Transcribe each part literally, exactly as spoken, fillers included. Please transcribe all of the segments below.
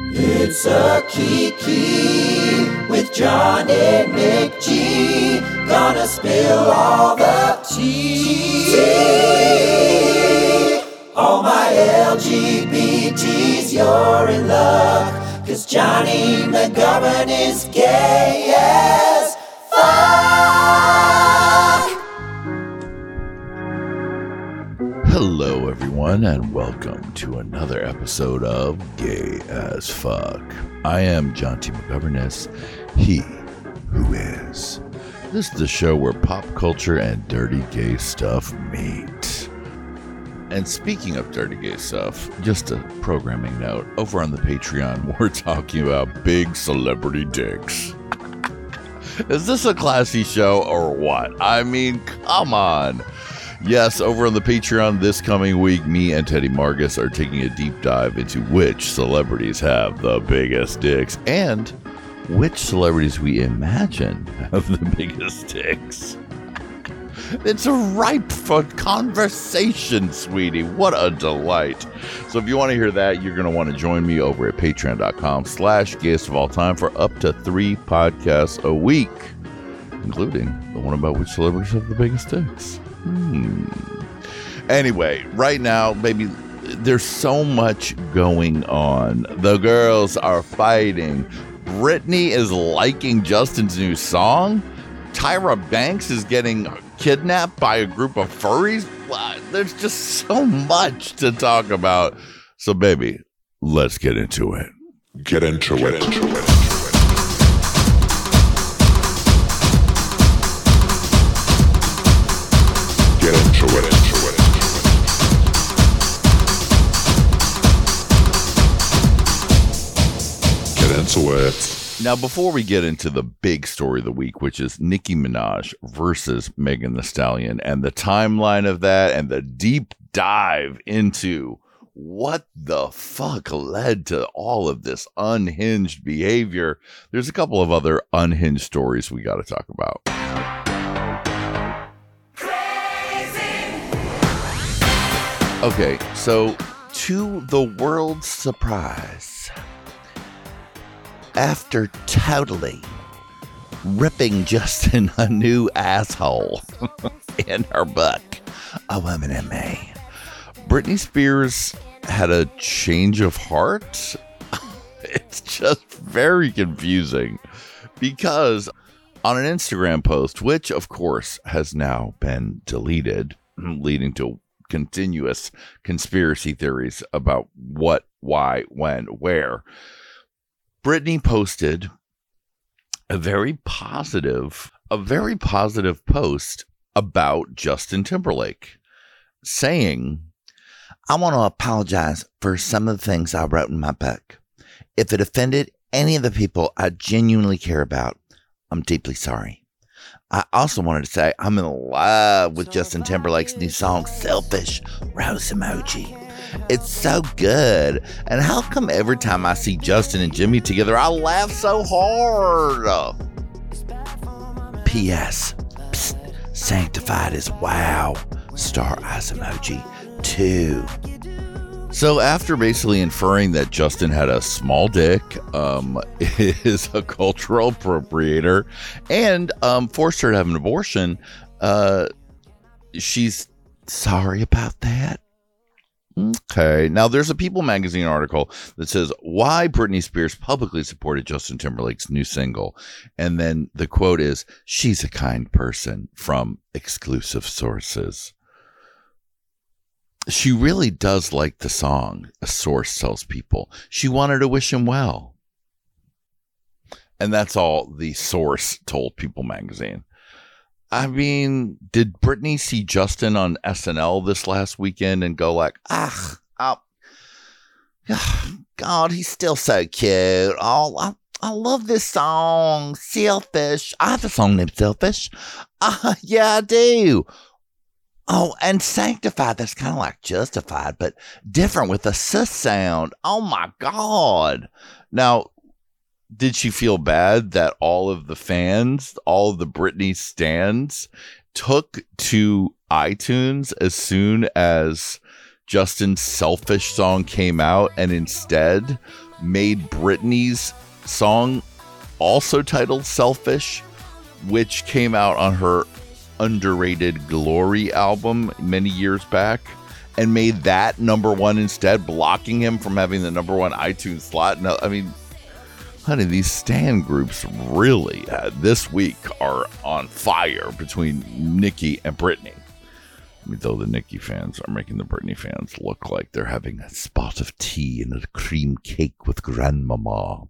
It's a Kiki with John and McG. Gonna spill all the tea. All my L G B Ts, you're in luck. Cause Johnny McGovern is gay as fuck. Hello everyone and welcome to another episode of Gay as Fuck. I am John T. McGoverness, he who is. This is the show where pop culture and dirty gay stuff meet. And speaking of dirty gay stuff, just a programming note, over on the Patreon we're talking about big celebrity dicks. Is this a classy show or what? I mean, come on. Yes, over on the Patreon this coming week, me and Teddy Margus are taking a deep dive into which celebrities have the biggest dicks and which celebrities we imagine have the biggest dicks. It's ripe for conversation, sweetie. What a delight. So if you want to hear that, you're going to want to join me over at patreon.com slash gayest of all time for up to three podcasts a week, including the one about which celebrities have the biggest dicks. Hmm. Anyway, right now, baby, there's so much going on. The girls are fighting. Britney is liking Justin's new song. Tyra Banks is getting kidnapped by a group of furries. There's just so much to talk about. So, baby, let's get into it. Get into get it. Into it. Get into it, into it. Get into it. Now, before we get into the big story of the week, which is Nicki Minaj versus Megan Thee Stallion, and the timeline of that, and the deep dive into what the fuck led to all of this unhinged behavior, there's a couple of other unhinged stories we got to talk about. Okay, so to the world's surprise, after totally ripping Justin a new asshole in her book, A Woman in Me, Britney Spears had a change of heart. It's just very confusing because on an Instagram post, which of course has now been deleted, leading to continuous conspiracy theories about what, why, when, where, Britney posted a very positive, a very positive post about Justin Timberlake, saying, I want to apologize for some of the things I wrote in my book. If it offended any of the people I genuinely care about, I'm deeply sorry. I also wanted to say I'm in love with Justin Timberlake's new song, Selfish, rose emoji. It's so good. And how come every time I see Justin and Jimmy together, I laugh so hard? P S. Psst, sanctified is wow. Star eyes emoji, too. So after basically inferring that Justin had a small dick, um, is a cultural appropriator, and um, forced her to have an abortion, uh, she's sorry about that. Okay. Now, there's a People magazine article that says why Britney Spears publicly supported Justin Timberlake's new single. And then the quote is, she's a kind person, from exclusive sources. She really does like the song, a source tells People. She wanted to wish him well. And that's all the source told People magazine. I mean, did Britney see Justin on S N L this last weekend and go like, ah, oh, God, he's still so cute. Oh, I, I love this song, Selfish. I have a song named Selfish. Uh, yeah, I do. Oh, and Sanctified, that's kind of like Justified, but different with a sus sound. Oh, my God. Now, did she feel bad that all of the fans, all of the Britney stans, took to iTunes as soon as Justin's Selfish song came out and instead made Britney's song, also titled Selfish, which came out on her underrated Glory album many years back, and made that number one instead, blocking him from having the number one iTunes slot. No, I mean, honey, these stan groups really uh, this week are on fire between Nicki and Britney. I mean, though the Nicki fans are making the Britney fans look like they're having a spot of tea and a cream cake with grandmama.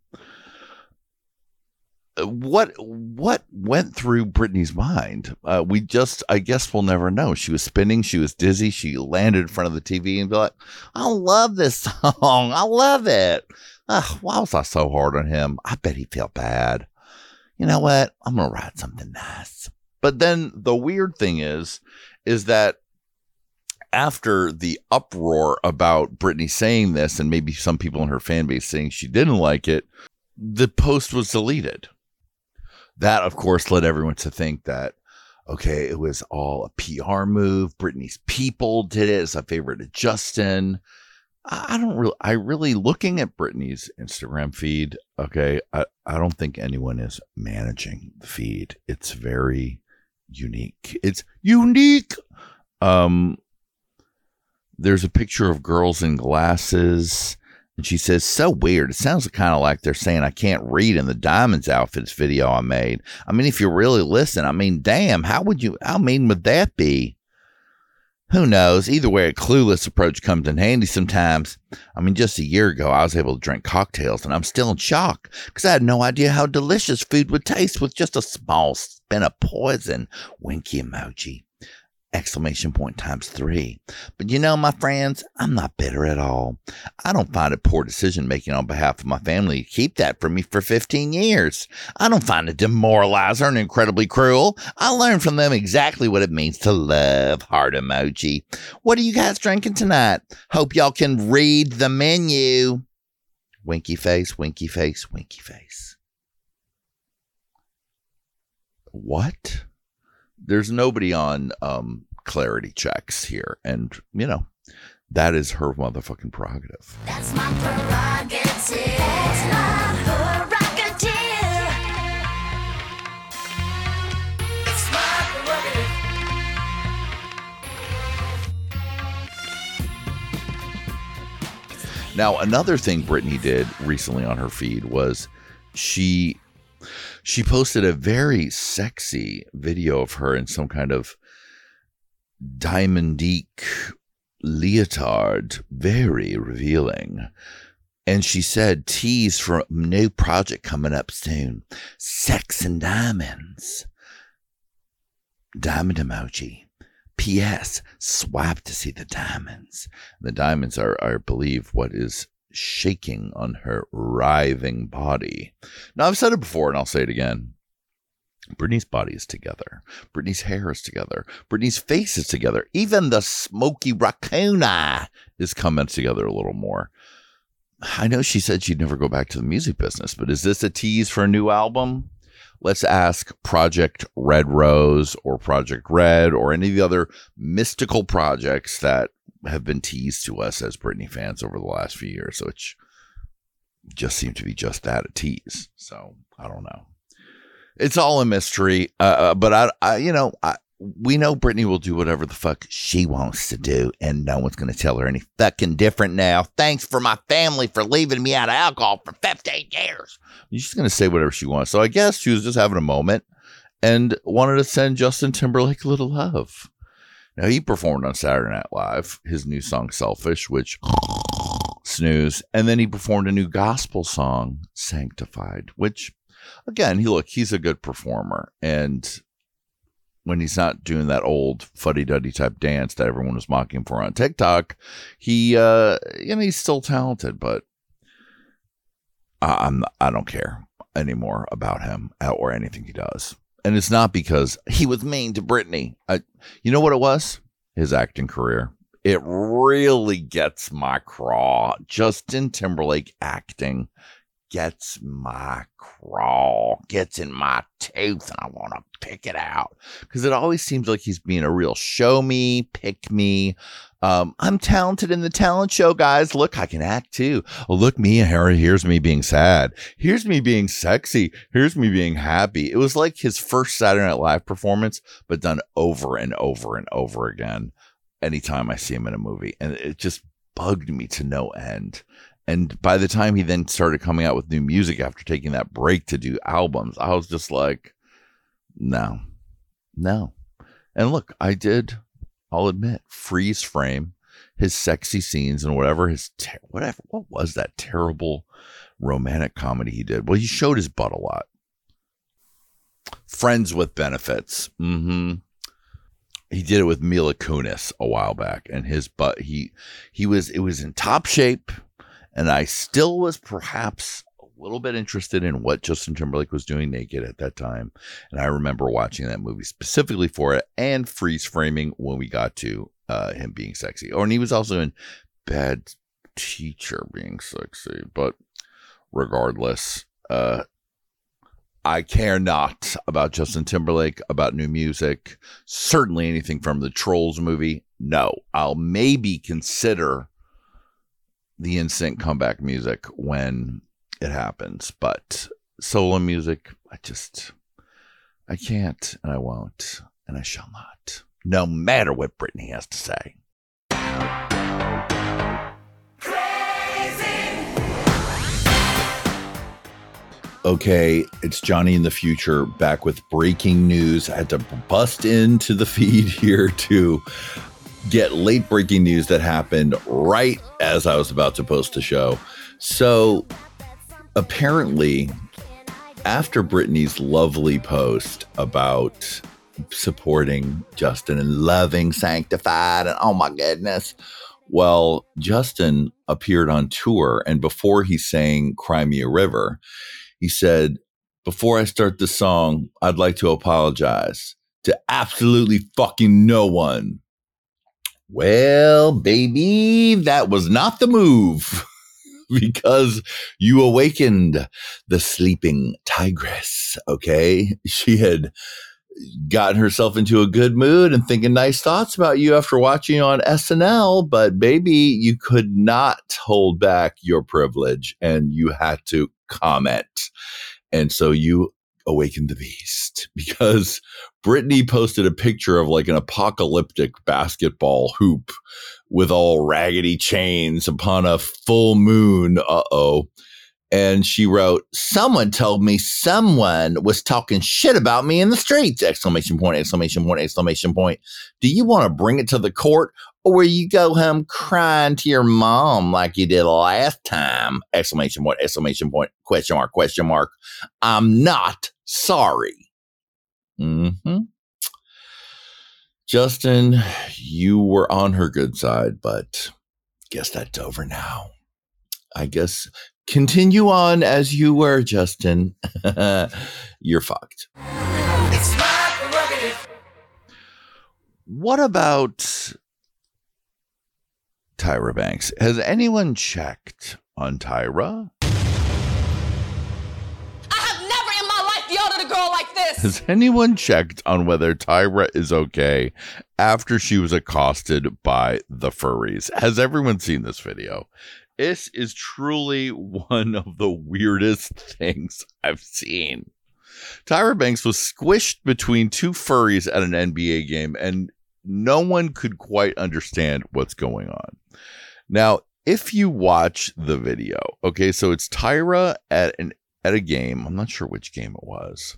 What what went through Britney's mind? Uh, we just, I guess we'll never know. She was spinning. She was dizzy. She landed in front of the T V and be like, I love this song. I love it. Ugh, why was I so hard on him? I bet he felt bad. You know what? I'm going to write something nice. But then the weird thing is, is that after the uproar about Britney saying this, and maybe some people in her fan base saying she didn't like it, the post was deleted. That, of course, led everyone to think that, okay, it was all a P R move. Britney's people did it as a favor to Justin. I don't really, I really, looking at Britney's Instagram feed, okay, I, I don't think anyone is managing the feed. It's very unique. It's unique. Um, there's a picture of girls in glasses. And she says, so weird. It sounds kind of like they're saying I can't read in the Diamonds outfits video I made. I mean, if you really listen, I mean, damn, how would you, how mean would that be? Who knows? Either way, a clueless approach comes in handy sometimes. I mean, just a year ago, I was able to drink cocktails, and I'm still in shock because I had no idea how delicious food would taste with just a small spin of poison. Winky emoji. Exclamation point times three. But you know, my friends, I'm not bitter at all. I don't find it poor decision making on behalf of my family to keep that from me for fifteen years. I don't find it demoralizing and incredibly cruel. I learned from them exactly what it means to love. Heart emoji. What are you guys drinking tonight? Hope y'all can read the menu. Winky face, winky face, winky face. What? There's nobody on um, clarity checks here. And, you know, that is her motherfucking prerogative. That's my prerogative. That's my prerogative. It's my prerogative. Now, another thing Britney did recently on her feed was she... She posted a very sexy video of her in some kind of diamondique leotard, very revealing. And she said, tease for a new project coming up soon. Sex and diamonds. Diamond emoji. P S. Swipe to see the diamonds. The diamonds are, I believe, what is shaking on her writhing body. Now, I've said it before and I'll say it again. Britney's body is together. Britney's hair is together. Britney's face is together. Even the smoky raccoon eye is coming together a little more. I know she said she'd never go back to the music business, but is this a tease for a new album? Let's ask Project Red Rose or Project Red or any of the other mystical projects that have been teased to us as Britney fans over the last few years, which just seem to be just that, a tease. So I don't know. It's all a mystery. Uh, but I, I, you know, I, we know Britney will do whatever the fuck she wants to do, and no one's going to tell her any fucking different now. Thanks for my family for leaving me out of alcohol for fifteen years. She's going to say whatever she wants. So I guess she was just having a moment and wanted to send Justin Timberlake a little love. Now, he performed on Saturday Night Live, his new song, Selfish, which snooze. And then he performed a new gospel song, Sanctified, which, again, he look, he's a good performer. And when he's not doing that old fuddy-duddy type dance that everyone was mocking for on TikTok, he, uh, you know, he's still talented, but I'm, I don't care anymore about him or anything he does. And it's not because he was mean to Britney. I, you know what it was? His acting career. It really gets my craw. Justin Timberlake acting gets my craw, gets in my tooth, and I want to pick it out. Because it always seems like he's being a real show me, pick me, Um, I'm talented in the talent show, guys. Look, I can act too. Oh, look, me, Harry. Here's me being sad. Here's me being sexy. Here's me being happy. It was like his first Saturday Night Live performance, but done over and over and over again. Anytime I see him in a movie, and it just bugged me to no end. And by the time he then started coming out with new music after taking that break to do albums, I was just like, no, no. And look, I did. I'll admit, freeze frame his sexy scenes and whatever his ter- whatever what was that terrible romantic comedy he did? Well, he showed his butt a lot. Friends with Benefits. Mm-hmm. He did it with Mila Kunis a while back, and his butt he he was it was in top shape, and I still was perhaps a little bit interested in what Justin Timberlake was doing naked at that time. And I remember watching that movie specifically for it and freeze framing when we got to uh, him being sexy. Oh, and he was also in Bad Teacher being sexy. But regardless, uh, I care not about Justin Timberlake, about new music, certainly anything from the Trolls movie. No, I'll maybe consider the instant comeback music when it happens, but solo music, I just, I can't, and I won't, and I shall not, no matter what Britney has to say. Crazy. Okay, it's Johnny in the future back with breaking news. I had to bust into the feed here to get late breaking news that happened right as I was about to post the show. So apparently, after Britney's lovely post about supporting Justin and loving Sanctified, and oh my goodness, well, Justin appeared on tour, and before he sang Cry Me a River, he said, before I start the song, I'd like to apologize to absolutely fucking no one. Well, baby, that was not the move. Because you awakened the sleeping tigress, okay? She had gotten herself into a good mood and thinking nice thoughts about you after watching on S N L, but baby, you could not hold back your privilege and you had to comment. And so you awakened the beast because Britney posted a picture of like an apocalyptic basketball hoop with all raggedy chains upon a full moon. Uh-oh. And she wrote, someone told me someone was talking shit about me in the streets, exclamation point, exclamation point, exclamation point. Do you want to bring it to the court or will you go home crying to your mom like you did last time? Exclamation point, exclamation point, question mark, question mark. I'm not sorry. Mm-hmm. Justin, you were on her good side, but guess that's over now. I guess continue on as you were, Justin. You're fucked. It's my prerogative. What about Tyra Banks? Has anyone checked on Tyra? A girl like this. Has anyone checked on whether Tyra is okay after she was accosted by the furries? Has everyone seen this video? This is truly one of the weirdest things I've seen. Tyra Banks was squished between two furries at an N B A game, and no one could quite understand what's going on. Now, if you watch the video, okay, so it's Tyra at an at a game. I'm not sure which game it was.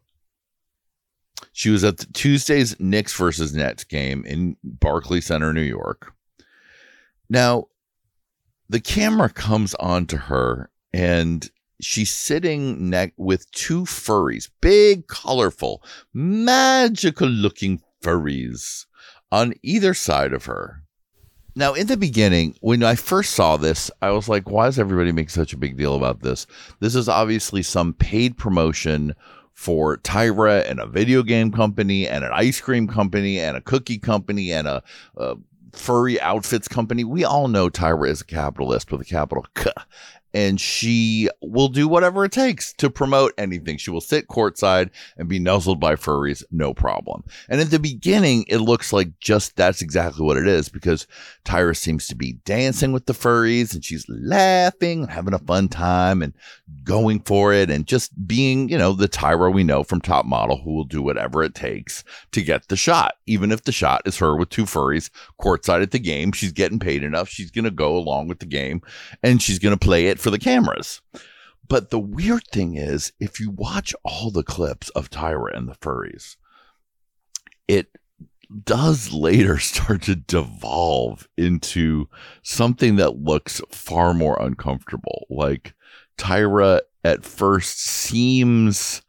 She was at the Tuesday's Knicks versus Nets game in Barclays Center, New York. Now, the camera comes on to her and she's sitting next with two furries, big, colorful, magical looking furries on either side of her. Now, in the beginning, when I first saw this, I was like, why does everybody make such a big deal about this? This is obviously some paid promotion for Tyra and a video game company and an ice cream company and a cookie company and a, a furry outfits company. We all know Tyra is a capitalist with a capital K. and she will do whatever it takes to promote anything. She will sit courtside and be nuzzled by furries, no problem. And at the beginning, it looks like just that's exactly what it is, because Tyra seems to be dancing with the furries and she's laughing, having a fun time and going for it and just being, you know, the Tyra we know from Top Model, who will do whatever it takes to get the shot. Even if the shot is her with two furries courtside at the game, she's getting paid enough. She's going to go along with the game and she's going to play it for the cameras. But the weird thing is, if you watch all the clips of Tyra and the furries, it does later start to devolve into something that looks far more uncomfortable. Like, Tyra at first seems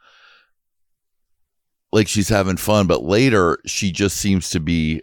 like she's having fun, but later she just seems to be,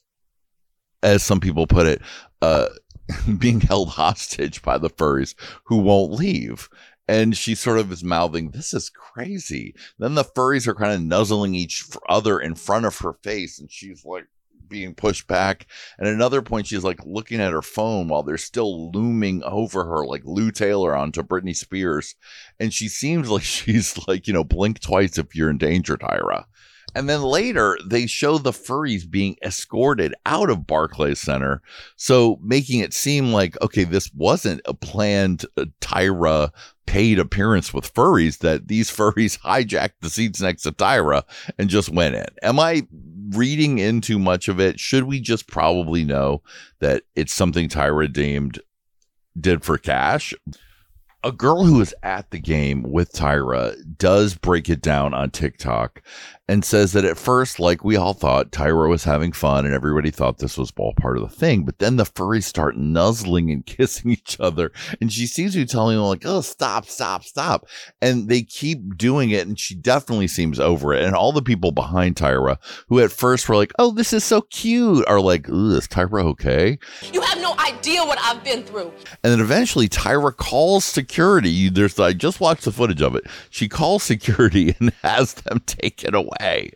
as some people put it, uh, being held hostage by the furries who won't leave. And she sort of is mouthing, "This is crazy." Then the furries are kind of nuzzling each other in front of her face, and she's like being pushed back. And at another point, she's like looking at her phone while they're still looming over her, like Lou Taylor onto Britney Spears. And she seems like she's like, you know, blink twice if you're in danger, Tyra. And then later, they show the furries being escorted out of Barclays Center. So making it seem like, okay, this wasn't a planned uh, Tyra paid appearance with furries, that these furries hijacked the seats next to Tyra and just went in. Am I reading into much of it? Should we just probably know that it's something Tyra deemed did for cash? A girl who was at the game with Tyra does break it down on TikTok and says that at first, like we all thought, Tyra was having fun and everybody thought this was all part of the thing. But then the furries start nuzzling and kissing each other. And she seems to be telling them like, "Oh, stop, stop, stop." And they keep doing it. And she definitely seems over it. And all the people behind Tyra who at first were like, "Oh, this is so cute," are like, "Ooh, is Tyra okay?" You have no idea what I've been through. And then eventually Tyra calls security. There's, I just watched the footage of it. She calls security and has them take it away.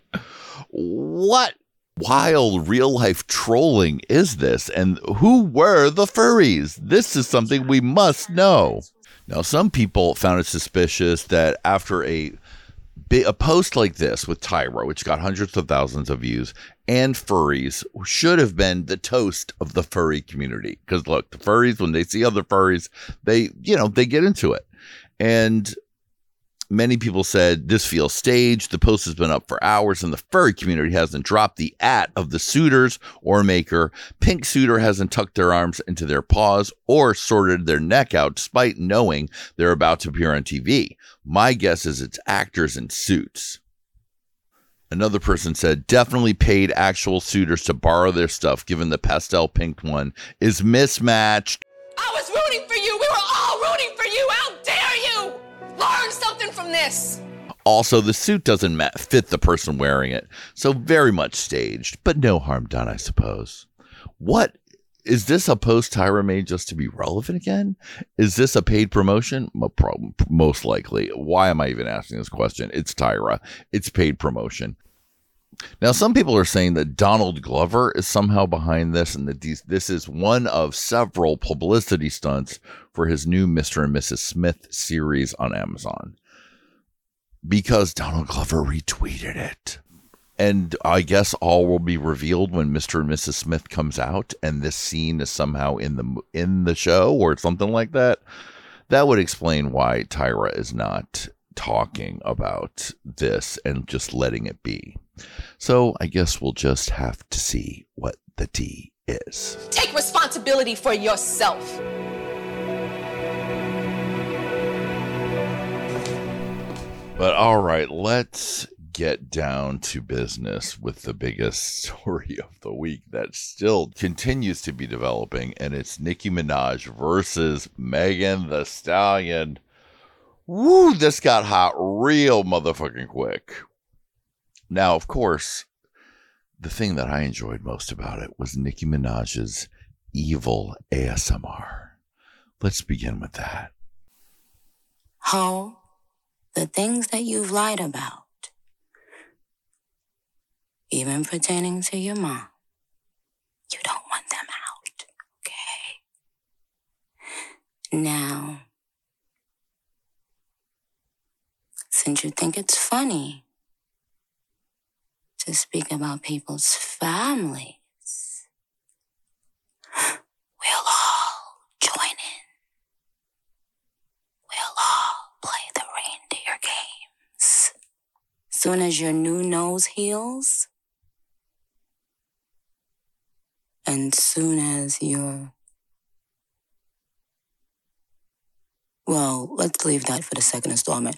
What wild real life trolling is this? And who were the furries? This is something we must know. Now, some people found it suspicious that after a a post like this with Tyra, which got hundreds of thousands of views, and furries should have been the toast of the furry community. Because look, the furries, when they see other furries, they, you know, they get into it. And many people said this feels staged. The post has been up for hours and the furry community hasn't dropped the at of the suitors or maker. Pink Suitor hasn't tucked their arms into their paws or sorted their neck out despite knowing they're about to appear on T V. My guess is it's actors in suits. Another person said, definitely paid actual suitors to borrow their stuff given the pastel pink one is mismatched. I was rooting for you. We were all rooting for you. How dare you? Learn something from this. Also, the suit doesn't ma- fit the person wearing it, so very much staged, but no harm done, I suppose. What? Is this a post Tyra made just to be relevant again? Is this a paid promotion? Most likely. Why am I even asking this question? It's Tyra. It's paid promotion. Now, some people are saying that Donald Glover is somehow behind this and that these, this is one of several publicity stunts for his new Mister and Missus Smith series on Amazon. Because Donald Glover retweeted it. And I guess all will be revealed when Mister and Missus Smith comes out and this scene is somehow in the in the show or something like that. That would explain why Tyra is not talking about this and just letting it be. So I guess we'll just have to see what the tea is. Take responsibility for yourself. But all right, let's get down to business with the biggest story of the week that still continues to be developing, and it's Nicki Minaj versus Megan Thee Stallion. Woo, this got hot real motherfucking quick. Now, of course, the thing that I enjoyed most about it was Nicki Minaj's evil A S M R. Let's begin with that. Ho, the things that you've lied about, even pertaining to your mom, you don't want them out, okay? Now, Since you think it's funny to speak about people's families, we'll all join in. We'll all play the reindeer games. Soon as your new nose heals, and soon as your... Well, let's leave that for the second installment.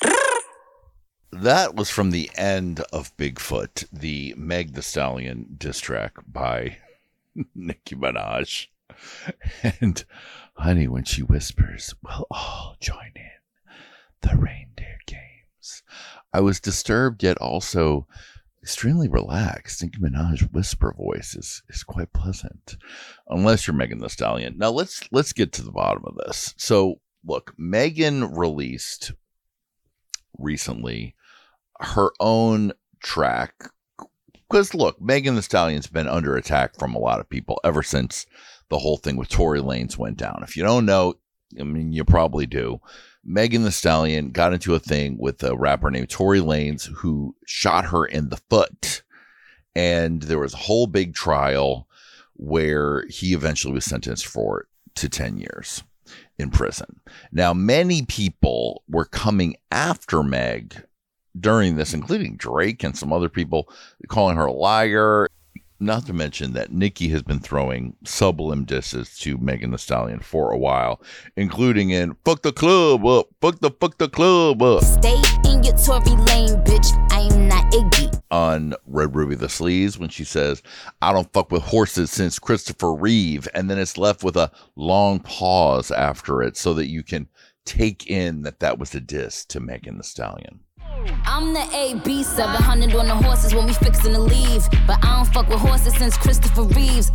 That was from the end of Bigfoot, the Meg Thee Stallion diss track by Nicki Minaj. And, honey, when she whispers, we'll all join in the reindeer games. I was disturbed, yet also extremely relaxed. Nicki Minaj's whisper voice is, is quite pleasant, unless you're Megan Thee Stallion. Now, let's let's get to the bottom of this. So, look, Megan released recently her own track, because look, Megan Thee Stallion's been under attack from a lot of people ever since the whole thing with Tory Lanez went down. If you don't know, I mean, you probably do. Megan Thee Stallion got into a thing with a rapper named Tory Lanez who shot her in the foot, and there was a whole big trial where he eventually was sentenced for to ten years in prison. Now, many people were coming after Meg during this, including Drake and some other people, calling her a liar. Not to mention that Nicki has been throwing sublime disses to Megan Thee Stallion for a while, including in "Fuck the Club Up," "Fuck the Fuck the Club Up." Stay in your Tory Lane, bitch. I'm not Iggy. On Red Ruby the Sleaze, when she says, "I don't fuck with horses since Christopher Reeve," and then it's left with a long pause after it so that you can take in that that was a diss to Megan Thee Stallion. I'm the A B, seven hundred on the horses when we fixin' to leave. But I don't fuck with horses since Christopher Reeves.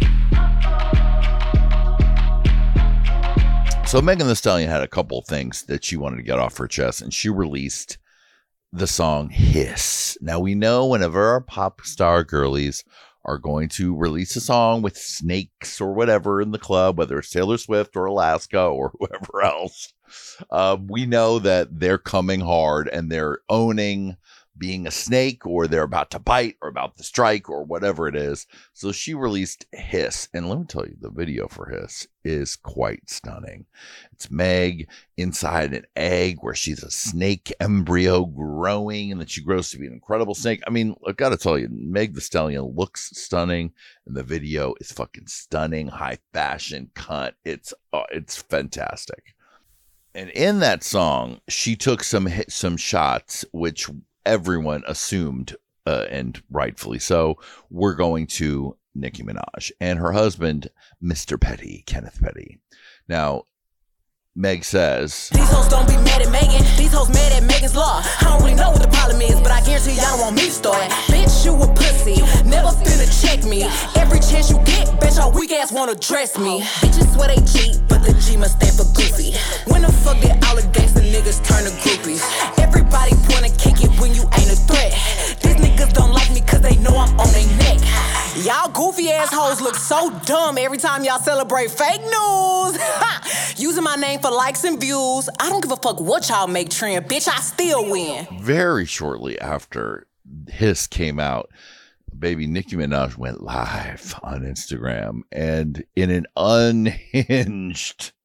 So Megan Thee Stallion had a couple of things that she wanted to get off her chest, and she released the song Hiss. Now, we know whenever our pop star girlies are going to release a song with snakes or whatever in the club, whether it's Taylor Swift or Alaska or whoever else, uh, we know that they're coming hard and they're owning being a snake, or they're about to bite or about to strike or whatever it is. So she released Hiss. And let me tell you, the video for Hiss is quite stunning. It's Meg inside an egg where she's a snake embryo growing, and then she grows to be an incredible snake. I mean, I gotta tell you, Meg Thee Stallion looks stunning, and the video is fucking stunning, high fashion, cunt. It's uh, it's fantastic. And in that song, she took some hit, some shots, which everyone assumed, uh, and rightfully so, we're going to Nicki Minaj and her husband, Mister Petty, Kenneth Petty. Now, Meg says, "These hoes don't be mad at Megan. These hoes mad at Megan's law. I don't really know what the problem is, but I guarantee y'all don't want me to start. Bitch, you a pussy. Never finna check me. Every chance you get, bitch, your weak ass wanna dress me. Bitches swear they cheat, but the G must stand for goofy. When the fuck did all the gangsta niggas turn to groupies? Everybody wanna kick it when you ain't a threat. These niggas don't like me cause they know I'm on their neck. Y'all goofy assholes look so dumb every time y'all celebrate fake news. Using my name for likes and views. I don't give a fuck what y'all make trend. Bitch, I still win." Very shortly after Hiss came out, baby Nicki Minaj went live on Instagram, and in an unhinged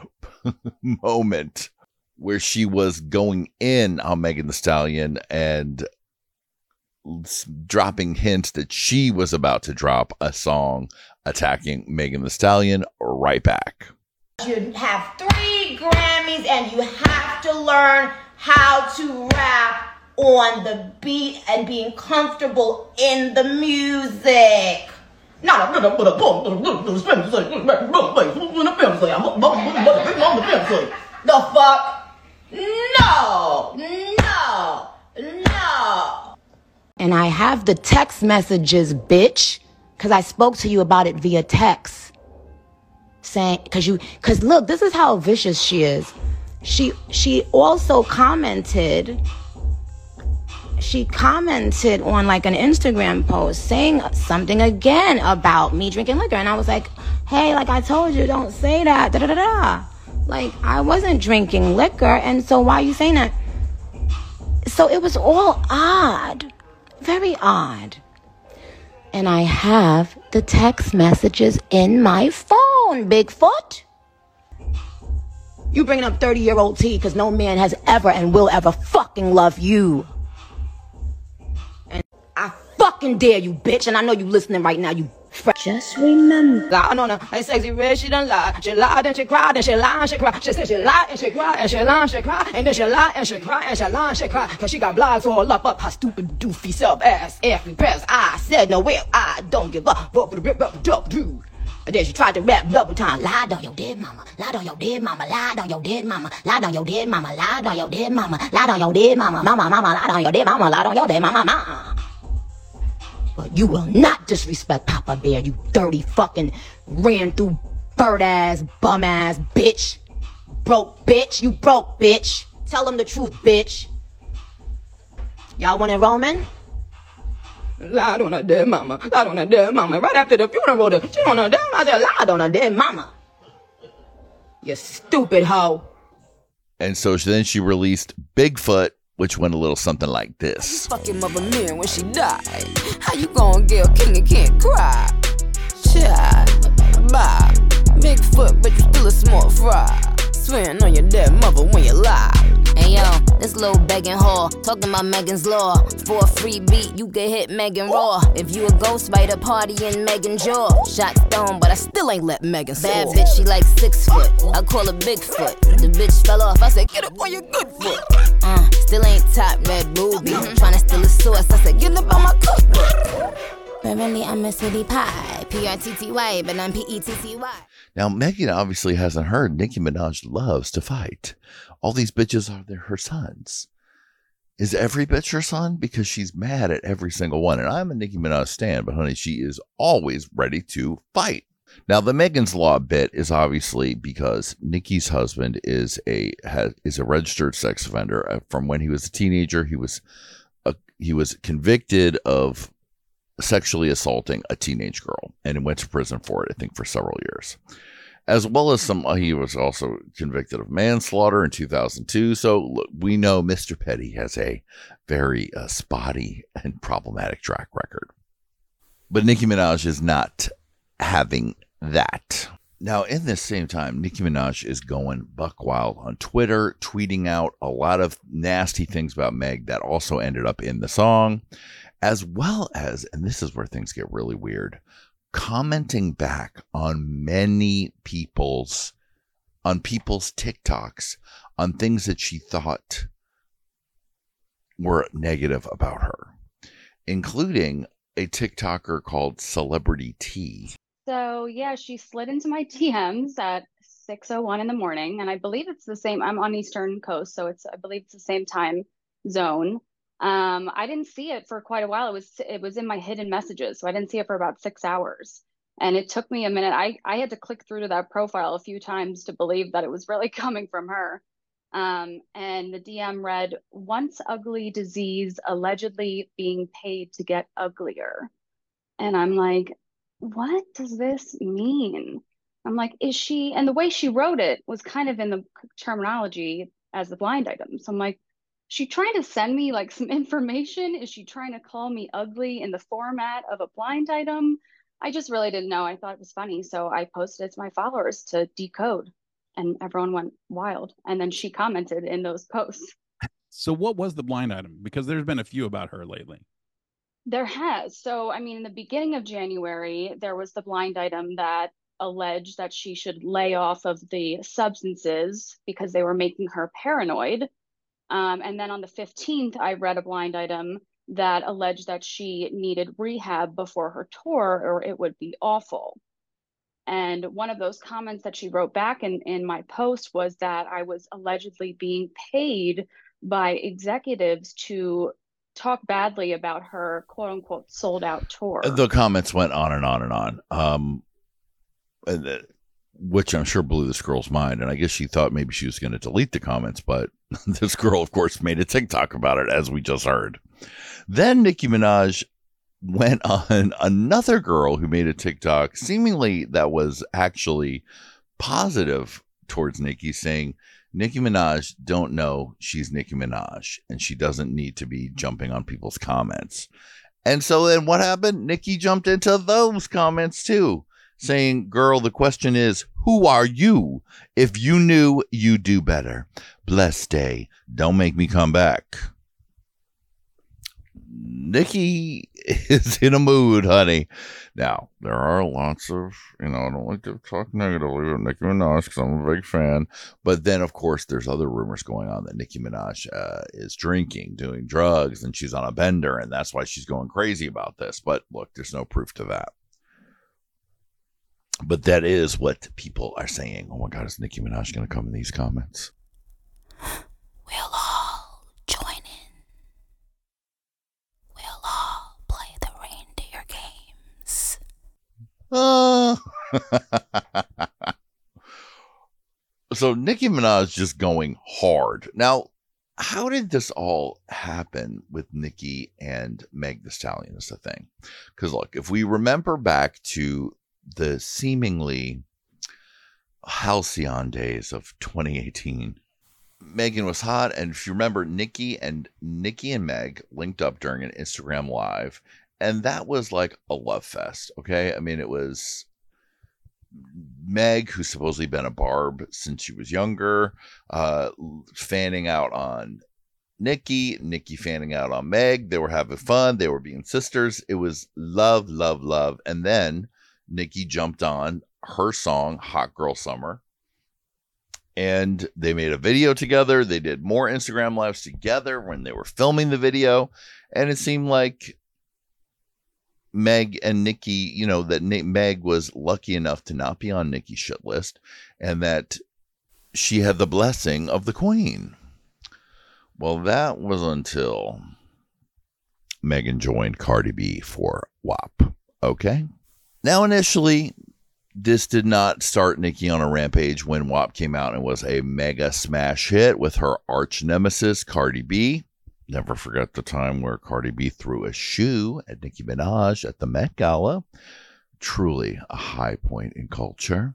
moment where she was going in on Megan Thee Stallion and dropping hints that she was about to drop a song attacking Megan Thee Stallion right back. You have three Grammys and you have to learn how to rap on the beat and being comfortable in the music. Not a the fuck? No, no, no. And I have the text messages, bitch, because I spoke to you about it via text. Saying, because you, because look, this is how vicious she is. She, she also commented, she commented on like an Instagram post saying something again about me drinking liquor. And I was like, hey, like I told you, don't say that, da da da da. Like, I wasn't drinking liquor, and so why are you saying that? So it was all odd. Very odd. And I have the text messages in my phone, Bigfoot. You bringing up thirty-year-old T because no man has ever and will ever fucking love you. And I fucking dare you, bitch. And I know you listening right now, you fr- Just remember. I don't know. Hey, sexy red, she done lied. She lied and she cried and she lied and she cried. She said she lied and she cried and she lied and she cried. And then she lied and she cried and she lied and she cried. Cause she got blogs all up up her stupid doofy self ass. Every press I said no well, I don't give up. But the rip up duck dude. And then she tried to rap double time. Lied on your dead mama. Lied on your dead mama. Lied on your dead mama. Lied on your dead mama. Lied on your dead mama. Lied on your dead mama. Mama, mama, lied on your dead mama. Lied on your dead mama. Mama. But you will not disrespect Papa Bear, you dirty fucking ran through bird ass, bum ass bitch. Broke bitch. You broke bitch. Tell them the truth, bitch. Y'all want it, Roman? Lied on her dead mama. Lied on her dead mama. Right after the funeral, the shit on her dead mama. I said, lied on her dead mama. You stupid hoe. And so then she released Bigfoot, which went a little something like this. Fucking mother Mary when she died. How you gonna get a king and can't cry? Child, bye. Bigfoot, but you still a small fry. Swearing on your dead mother when you lie. Hey yo, this little begging whore talking about Megan's Law. For a free beat, you can hit Megan Raw. If you a ghostwriter, party in Megan jaw. Shot stone, but I still ain't let Megan soar. Bad bitch, she like six foot. I call her Bigfoot. The bitch fell off. I said, get up on your good foot. Uh, still ain't top red ruby. Mm-hmm. Tryna steal a source. I said, get up on my cookbook. Apparently I'm a city pie. P R T T Y, but I'm P E T T Y. Now, Megan obviously hasn't heard Nicki Minaj loves to fight. All these bitches are their, her sons. Is every bitch her son? Because she's mad at every single one. And I'm a Nicki Minaj stan, but honey, she is always ready to fight. Now, the Megan's Law bit is obviously because Nicki's husband is a has, is a registered sex offender. From when he was a teenager, he was a, he was convicted of sexually assaulting a teenage girl and went to prison for it, I think, for several years. As well as some, he was also convicted of manslaughter in two thousand two. So look, we know Mister Petty has a very uh, spotty and problematic track record. But Nicki Minaj is not having that. Now, in this same time, Nicki Minaj is going buck wild on Twitter, tweeting out a lot of nasty things about Meg that also ended up in the song, as well as, and this is where things get really weird, commenting back on many people's, on people's TikToks, on things that she thought were negative about her, including a TikToker called Celebrity T. So yeah, she slid into my D Ms at six oh one in the morning, and I believe it's the same, I'm on Eastern Coast, so it's, I believe it's the same time zone. Um, I didn't see it for quite a while. It was it was in my hidden messages, so I didn't see it for about six hours. And it took me a minute. I, I had to click through to that profile a few times to believe that it was really coming from her. Um, and the D M read, once ugly disease allegedly being paid to get uglier. And I'm like, what does this mean? I'm like, is she, and the way she wrote it was kind of in the terminology as the blind item. So I'm like, is she trying to send me like some information? Is she trying to call me ugly in the format of a blind item? I just really didn't know. I thought it was funny. So I posted it to my followers to decode, and everyone went wild. And then she commented in those posts. So what was the blind item? Because there's been a few about her lately. There has. So, I mean, in the beginning of January, there was the blind item that alleged that she should lay off of the substances because they were making her paranoid. Um, and then on the fifteenth, I read a blind item that alleged that she needed rehab before her tour or it would be awful. And one of those comments that she wrote back in, in my post was that I was allegedly being paid by executives to talk badly about her quote unquote sold out tour. The comments went on and on and on, um, which I'm sure blew this girl's mind. And I guess she thought maybe she was going to delete the comments, but this girl, of course, made a TikTok about it, as we just heard. Then Nicki Minaj went on another girl who made a TikTok, seemingly that was actually positive towards Nicki, saying Nicki Minaj don't know she's Nicki Minaj, and she doesn't need to be jumping on people's comments. And so then what happened? Nicki jumped into those comments too, saying, girl, the question is, who are you? If you knew, you'd do better. Blessed day. Don't make me come back. Nicki is in a mood, honey. Now, there are lots of, you know, I don't like to talk negatively about Nicki Minaj because I'm a big fan. But then, of course, there's other rumors going on that Nicki Minaj uh, is drinking, doing drugs, and she's on a bender, and that's why she's going crazy about this. But look, there's no proof to that. But that is what people are saying. Oh my God, is Nicki Minaj going to come in these comments? We'll all join in. We'll all play the reindeer games. Uh. So Nicki Minaj just going hard. Now, how did this all happen with Nicki and Meg Thee Stallion is the thing? Because look, if we remember back to the seemingly halcyon days of twenty eighteen, Megan was hot, and if you remember, Nicki and Nicki and Meg linked up during an Instagram live, and that was like a love fest. Okay, I mean, it was Meg, who's supposedly been a barb since she was younger, uh, fanning out on Nicki, Nicki fanning out on Meg. They were having fun. They were being sisters. It was love, love, love, and then Nicki jumped on her song, Hot Girl Summer, and they made a video together. They did more Instagram lives together when they were filming the video, and it seemed like Meg and Nicki, you know, that Meg was lucky enough to not be on Nicki's shit list, and that she had the blessing of the queen. Well, that was until Megan joined Cardi B for W A P. Okay? Now, initially, this did not start Nicki on a rampage when W A P came out and was a mega smash hit with her arch nemesis, Cardi B. Never forget the time where Cardi B threw a shoe at Nicki Minaj at the Met Gala. Truly a high point in culture.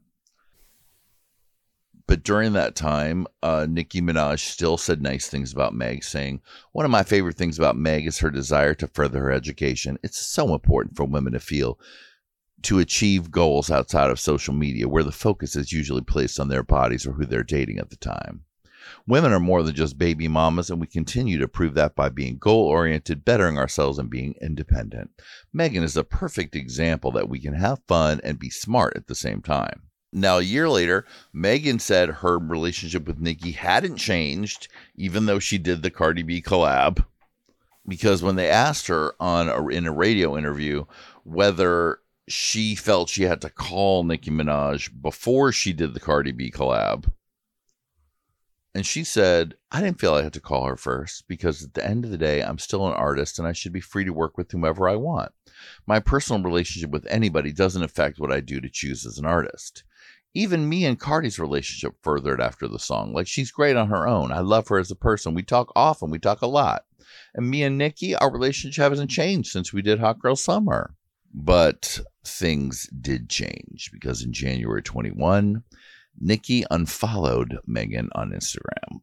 But during that time, uh, Nicki Minaj still said nice things about Meg, saying, one of my favorite things about Meg is her desire to further her education. It's so important for women to feel to achieve goals outside of social media, where the focus is usually placed on their bodies or who they're dating at the time. Women are more than just baby mamas, and we continue to prove that by being goal-oriented, bettering ourselves, and being independent. Megan is a perfect example that we can have fun and be smart at the same time. Now, a year later, Megan said her relationship with Nicki hadn't changed, even though she did the Cardi B collab, because when they asked her on a, in a radio interview whether she felt she had to call Nicki Minaj before she did the Cardi B collab, and she said, I didn't feel I had to call her first because at the end of the day, I'm still an artist and I should be free to work with whomever I want. My personal relationship with anybody doesn't affect what I do to choose as an artist. Even me and Cardi's relationship furthered after the song. Like, she's great on her own. I love her as a person. We talk often. We talk a lot. And me and Nicki, our relationship hasn't changed since we did Hot Girl Summer. But things did change because in January twenty-first, Nicki unfollowed Megan on Instagram.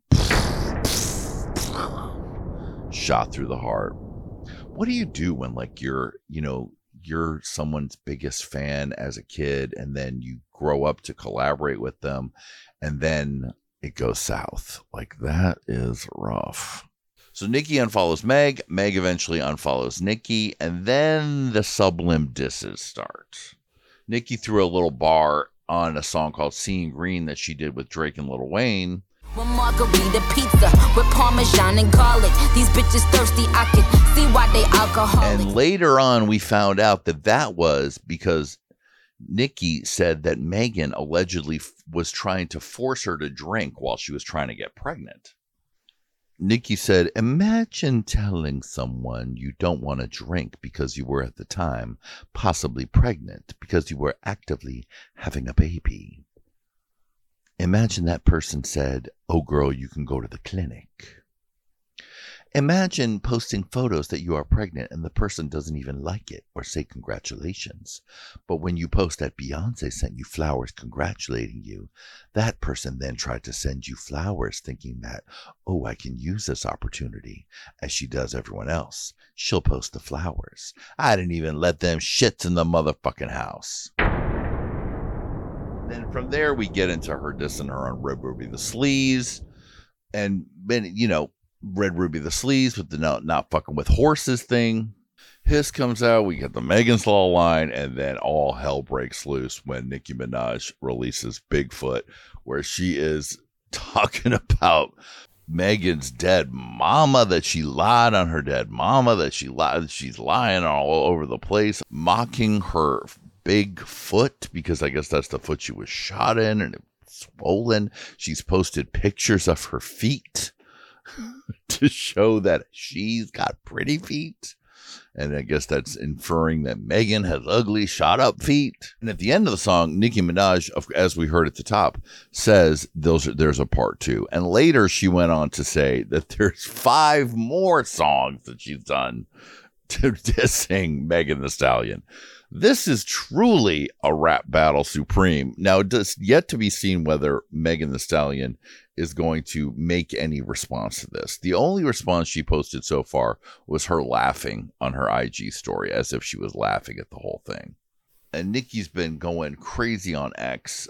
Shot through the heart. What do you do when, like, you're, you know, you're someone's biggest fan as a kid and then you grow up to collaborate with them and then it goes south? Like, that is rough. So Nicki unfollows Meg. Meg eventually unfollows Nicki. And then the sublime disses start. Nicki threw a little bar on a song called Seeing Green that she did with Drake and Lil Wayne. One margarita pizza with Parmesan and garlic. These bitches thirsty, I can see why they alcoholic. And later on, we found out that that was because Nicki said that Megan allegedly f- was trying to force her to drink while she was trying to get pregnant. Nicki said, imagine telling someone you don't want to drink because you were at the time possibly pregnant because you were actively having a baby. Imagine that person said, oh girl, you can go to the clinic. Imagine posting photos that you are pregnant and the person doesn't even like it or say congratulations. But when you post that Beyonce sent you flowers congratulating you, that person then tried to send you flowers thinking that, oh, I can use this opportunity as she does everyone else. She'll post the flowers. I didn't even let them shits in the motherfucking house. Then from there, we get into her dissing her on Red Ruby the Sleaze. And, you know, Red Ruby the Sleaze with the not, not fucking with horses thing. Hiss comes out. We get the Megan's Law line. And then all hell breaks loose when Nicki Minaj releases Bigfoot, where she is talking about Megan's dead mama, that she lied on her dead mama, that she lied, she's lying all over the place, mocking her big foot, because I guess that's the foot she was shot in and it's swollen. She's posted pictures of her feet to show that she's got pretty feet. And I guess that's inferring that Megan has ugly, shot up feet. And at the end of the song, Nicki Minaj, as we heard at the top, says those are, there's a part two. And later she went on to say that there's five more songs that she's done to dissing Megan Thee Stallion. This is truly a rap battle supreme. Now, it is yet to be seen whether Megan Thee Stallion is going to make any response to this. The only response she posted so far was her laughing on her I G story, as if she was laughing at the whole thing. And Nicki's been going crazy on X,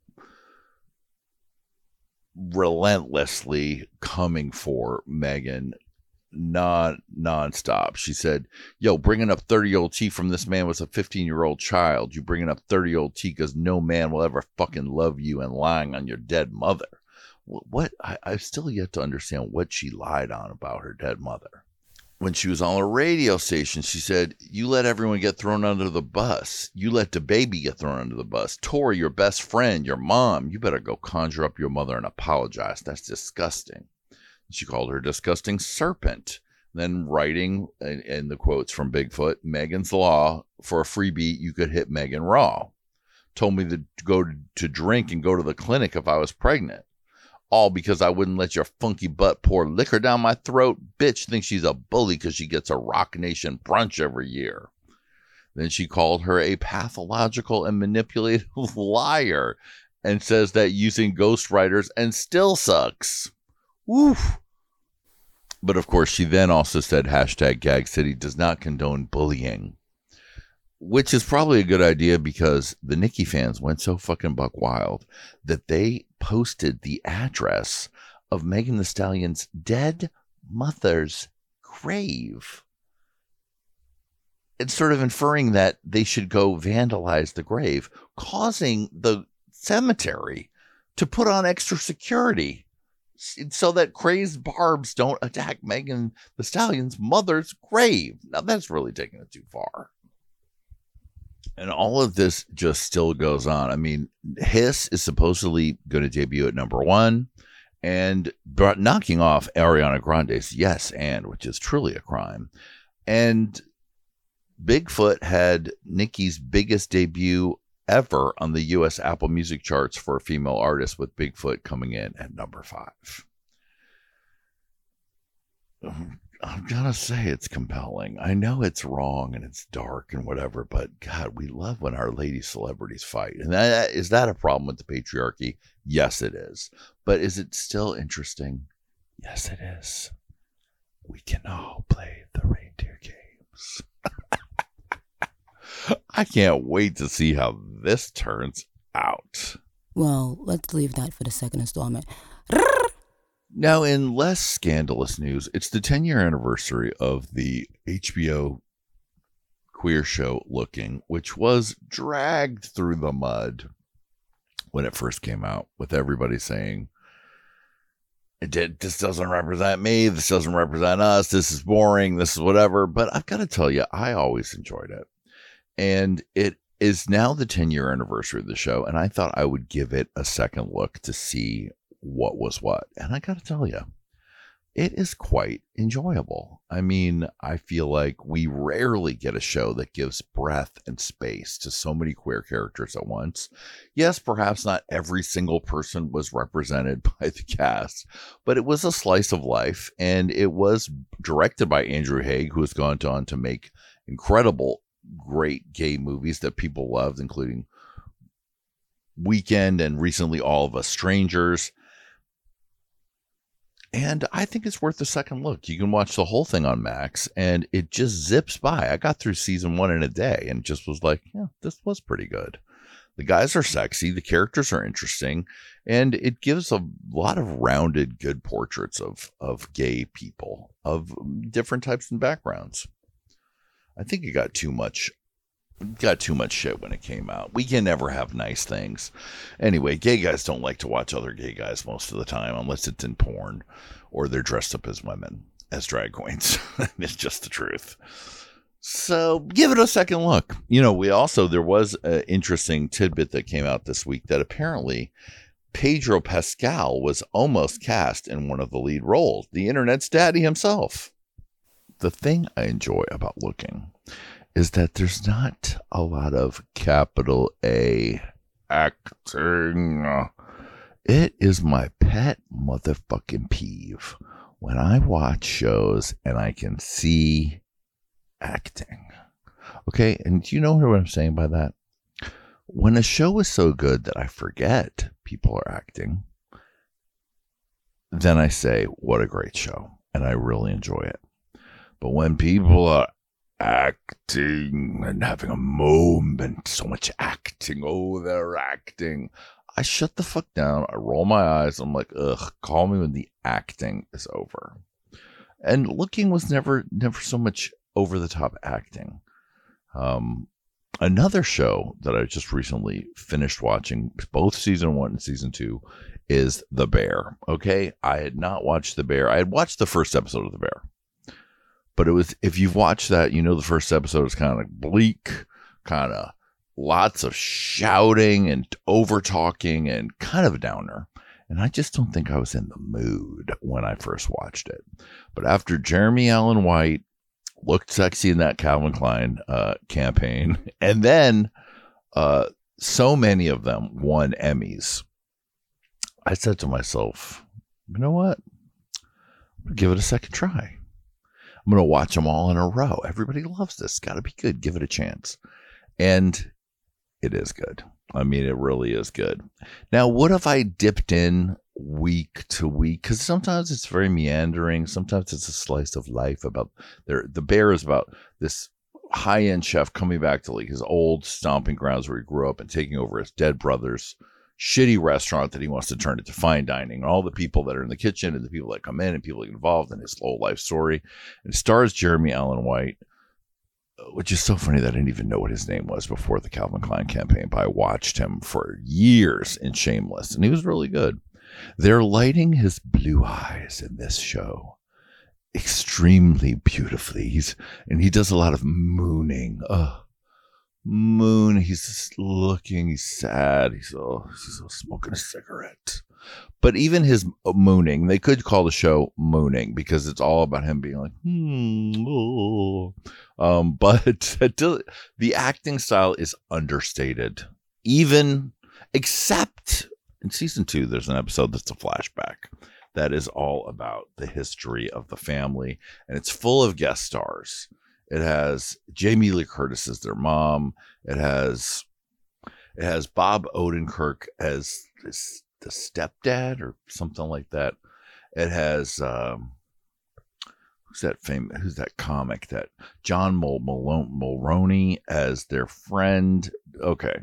relentlessly coming for Megan, non nonstop. She said, yo, bringing up thirty-year-old T from this man was a fifteen-year-old child. You bringing up thirty-year-old T because no man will ever fucking love you and lying on your dead mother. What? I, I've still yet to understand what she lied on about her dead mother. When she was on a radio station, she said, you let everyone get thrown under the bus. You let the baby get thrown under the bus. Tori, your best friend, your mom, you better go conjure up your mother and apologize. That's disgusting. She called her disgusting serpent. Then writing in, in the quotes from Bigfoot, Megan's Law, for a freebie, you could hit Megan raw. Told me to go to, to drink and go to the clinic if I was pregnant. All because I wouldn't let your funky butt pour liquor down my throat. Bitch thinks she's a bully because she gets a Rock Nation brunch every year. Then she called her a pathological and manipulative liar and says that using ghostwriters and still sucks. Woof. But of course, she then also said hashtag Gag City does not condone bullying, which is probably a good idea because the Nicki fans went so fucking buck wild that they posted the address of Megan Thee Stallion's dead mother's grave. It's sort of inferring that they should go vandalize the grave, causing the cemetery to put on extra security so that crazed barbs don't attack Megan Thee Stallion's mother's grave. Now that's really taking it too far. And all of this just still goes on. I mean, Hiss is supposedly going to debut at number one and knocking off Ariana Grande's Yes and, which is truly a crime. And Bigfoot had Nicki's biggest debut ever on the U S Apple Music charts for a female artist, with Bigfoot coming in at number five. I'm gonna say it's compelling. I know it's wrong and it's dark and whatever, but God, we love when our lady celebrities fight. And that, is that a problem with the patriarchy? Yes, it is. But is it still interesting? Yes, it is. We can all play the reindeer games. I can't wait to see how this turns out. Well, let's leave that for the second installment. Now, in less scandalous news, it's the ten-year anniversary of the H B O queer show Looking, which was dragged through the mud when it first came out, with everybody saying, it did, this doesn't represent me, this doesn't represent us, this is boring, this is whatever. But I've got to tell you, I always enjoyed it. And it is now the ten-year anniversary of the show, and I thought I would give it a second look to see what was what. And I got to tell you, it is quite enjoyable. I mean, I feel like we rarely get a show that gives breadth and space to so many queer characters at once. Yes, perhaps not every single person was represented by the cast, but it was a slice of life, and it was directed by Andrew Haigh, who has gone on to make incredible, great gay movies that people loved, including Weekend and recently All of Us Strangers. And I think it's worth a second look. You can watch the whole thing on Max, and it just zips by. I got through season one in a day and just was like, yeah, this was pretty good. The guys are sexy. The characters are interesting. And it gives a lot of rounded, good portraits of, of gay people of different types and backgrounds. I think it got too much got too much shit when it came out. We can never have nice things. Anyway, gay guys don't like to watch other gay guys most of the time, unless it's in porn or they're dressed up as women, as drag queens. It's just the truth. So give it a second look. You know, we also, there was an interesting tidbit that came out this week that apparently Pedro Pascal was almost cast in one of the lead roles, the internet's daddy himself. The thing I enjoy about looking is that there's not a lot of capital A acting. It is my pet motherfucking peeve when I watch shows and I can see acting. Okay, and do you know what I'm saying by that? When a show is so good that I forget people are acting, then I say, what a great show, and I really enjoy it. But when people are acting and having a moment, so much acting, oh, they're acting, I shut the fuck down. I roll my eyes. I'm like, ugh, call me when the acting is over. And looking was never, never so much over the top acting. Um, another show that I just recently finished watching, both season one and season two, is The Bear. Okay, I had not watched The Bear. I had watched the first episode of The Bear. But it was, if you've watched that, you know the first episode is kind of bleak, kind of lots of shouting and over talking and kind of a downer. And I just don't think I was in the mood when I first watched it. But after Jeremy Allen White looked sexy in that Calvin Klein uh, campaign, and then uh, so many of them won Emmys, I said to myself, you know what? I'm going to give it a second try. I'm going to watch them all in a row. Everybody loves this. It's got to be good. Give it a chance. And it is good. I mean, it really is good. Now, what if I dipped in week to week? Because sometimes it's very meandering. Sometimes it's a slice of life about there. The Bear is about this high-end chef coming back to like his old stomping grounds where he grew up and taking over his dead brother's shitty restaurant that he wants to turn into fine dining. All the people that are in the kitchen and the people that come in and people involved in his whole life story. And it stars Jeremy Allen White, which is so funny that I didn't even know what his name was before the Calvin Klein campaign, but I watched him for years in Shameless, and he was really good. They're lighting his blue eyes in this show extremely beautifully. He's and he does a lot of mooning. Oh, moon. He's just looking. He's sad. He's oh, he's smoking a cigarette. But even his mooning, they could call the show mooning because it's all about him being like, hmm. Oh. Um, but the acting style is understated, even except in season two, there's an episode that's a flashback that is all about the history of the family, and it's full of guest stars. It has Jamie Lee Curtis as their mom. It has it has Bob Odenkirk as this, the stepdad or something like that. It has um, who's that famous? Who's that comic? That John Mul- Malone, Mulroney as their friend. Okay,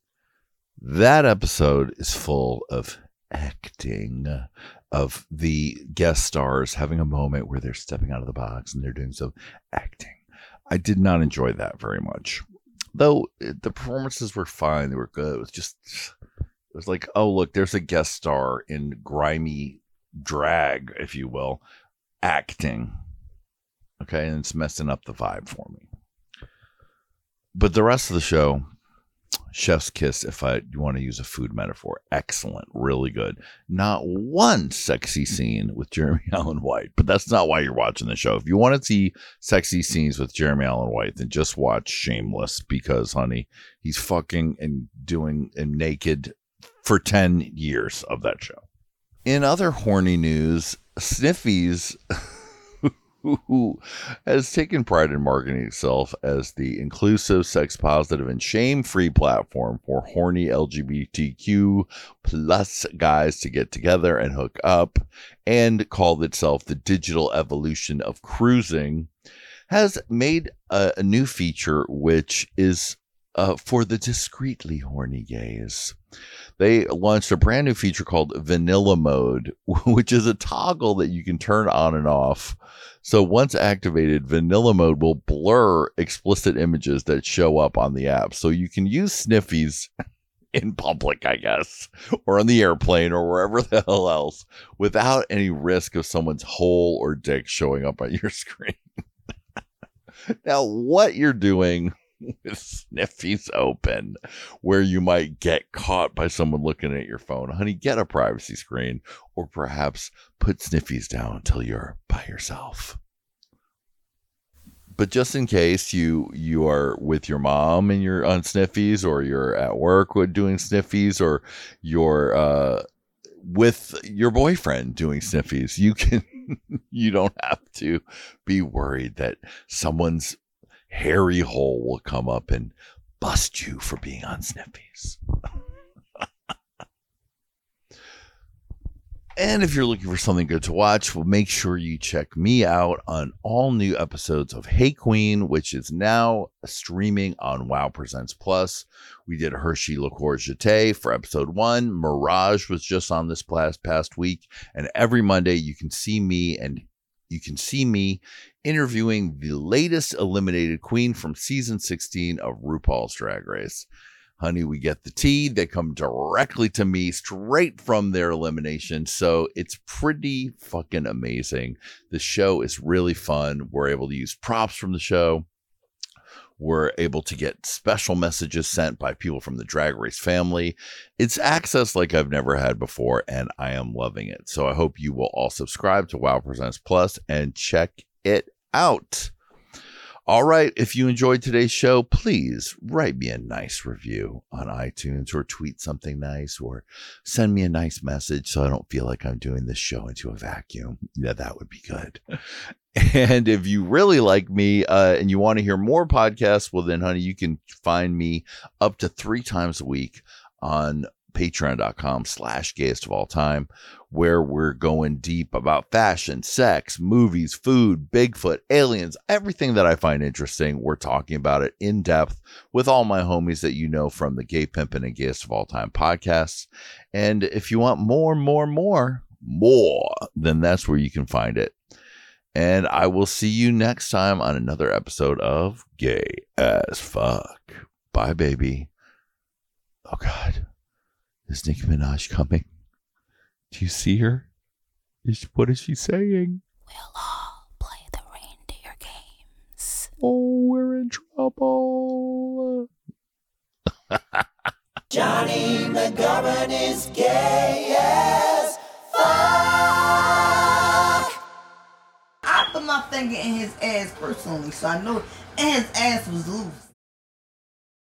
that episode is full of acting, of the guest stars having a moment where they're stepping out of the box and they're doing some acting. I did not enjoy that very much, though. The performances were fine. They were good. It was just, it was like, oh, look, there's a guest star in grimy drag, if you will, acting. Okay. And it's messing up the vibe for me. But the rest of the show, Chef's kiss, if I you want to use a food metaphor. Excellent. Really good. Not one sexy scene with Jeremy Allen White, but that's not why you're watching the show. If you want to see sexy scenes with Jeremy Allen White, then just watch Shameless, because, honey, he's fucking and doing and naked for ten years of that show. In other horny news, Sniffies, who has taken pride in marketing itself as the inclusive, sex positive, and shame-free platform for horny L G B T Q plus guys to get together and hook up, and called itself the digital evolution of cruising, has made a, a new feature which is uh, for the discreetly horny gays. They launched a brand new feature called Vanilla Mode, which is a toggle that you can turn on and off. So once activated, Vanilla Mode will blur explicit images that show up on the app. So you can use Sniffies in public, I guess, or on the airplane or wherever the hell else, without any risk of someone's hole or dick showing up on your screen. Now, what you're doing with Sniffies open, where you might get caught by someone looking at your phone, honey, get a privacy screen, or perhaps put Sniffies down until you're by yourself. But just in case you you are with your mom and you're on Sniffies, or you're at work with doing Sniffies, or you're uh, with your boyfriend doing Sniffies, you can you don't have to be worried that someone's hairy hole will come up and bust you for being on Sniffies. And if you're looking for something good to watch, well, make sure you check me out on all new episodes of Hey Queen, which is now streaming on Wow Presents Plus. We did Hershey Liqueur Jeté for episode one. Mirage was just on this past, past week. And every Monday you can see me and you can see me interviewing the latest eliminated queen from season sixteen of RuPaul's Drag Race. Honey, we get the tea. They come directly to me straight from their elimination. So it's pretty fucking amazing. The show is really fun. We're able to use props from the show. We're able to get special messages sent by people from the Drag Race family. It's access like I've never had before, and I am loving it. So I hope you will all subscribe to Wow Presents Plus and check it out. All right, if you enjoyed today's show, please write me a nice review on iTunes, or tweet something nice, or send me a nice message so I don't feel like I'm doing this show into a vacuum. Yeah, that would be good. And if you really like me uh, and you want to hear more podcasts, well then, honey, you can find me up to three times a week on patreon.com slash gayest of all time, where we're going deep about fashion, sex, movies, food, Bigfoot, aliens, everything that I find interesting. We're talking about it in depth with all my homies that you know from the Gay Pimpin' and Gayest of All Time podcasts. And if you want more, more, more, more, then that's where you can find it. And I will see you next time on another episode of Gay as Fuck. Bye, baby. Oh, God. Is Nicki Minaj coming? Do you see her? Is she, what is she saying? We'll all play the reindeer games. Oh, we're in trouble. Johnny McGovern is gay as fuck. I put my finger in his ass personally, so I know, and his ass was loose.